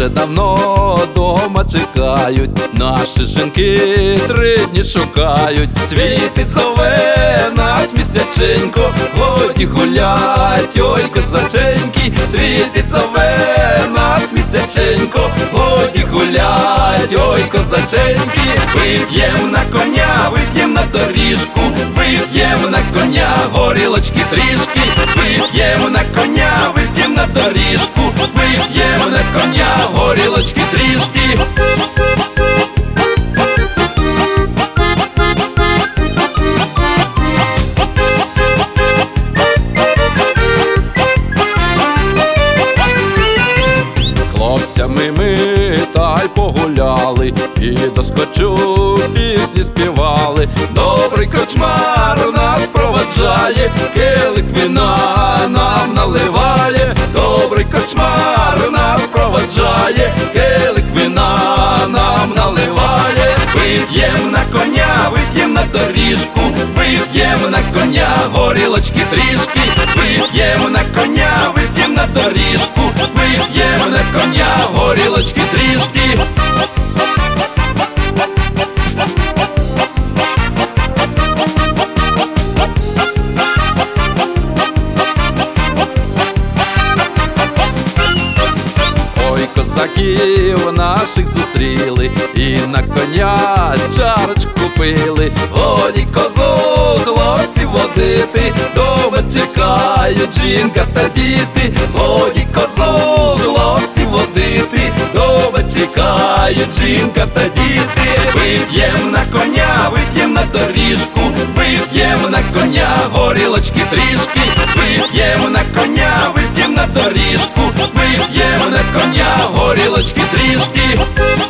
вже давно дома чекають, наші жінки 3 дні шукають. Світить зове нас місяченько, годі гулять, ой, козаченьки. Світить зове нас місяченько, годі гулять, ой, козаченьки. Вип'єм на коня, вип'єм на доріжку, вип'єм на коня, горілочки трішки. Вип'єм на коня, вип'єм на доріжку, вип'єм на коня, горілочки трішки. З хлопцями ми та й погуляли, і досхочу пісні співали. Добрий корчмар нас проводжає, келик вина нам наливає. Добрий корчмар нас проводжає, келик вина нам наливає. Вип'єм на коня, вип'єм на доріжку, вип'єм на коня, горілочки трішки. Вип'єм на коня, вип'єм на доріжку, вип'єм на коня, горілочки трішки. Козаків наших зустріли і на коня чарочку пили. Годі козу, хлопці, водити, дома чекають жінка та діти. Годі козу, хлопці, водити, дома чекають жінка та діти. Вип'єм на коня, вип'єм на доріжку, вип'єм на коня, горілочки трішки. Вип'єм на коня, вип'єм на доріжку, вип'єм на коня, горілочки трішки.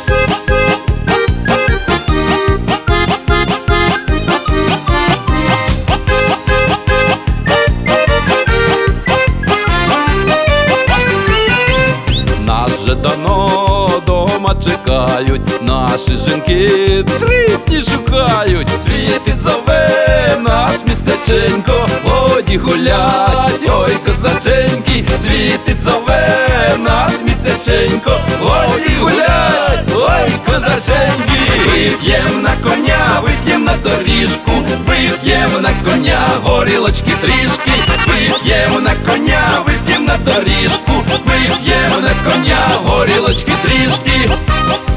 Нас вже давно дома чекають, наші жінки 3 дні шукають. Світить зове нас місяченько, годі гулять, ой, козаченьки. Світить зове нас місяченько, годі гулять, ой, козаченьки. Вип'єм на коня, вип'єм на доріжку, вип'єм на коня, горілочки трішки. Вип'єм на коня, вип'єм на доріжку, вип'єм на коня, горілочки трішки.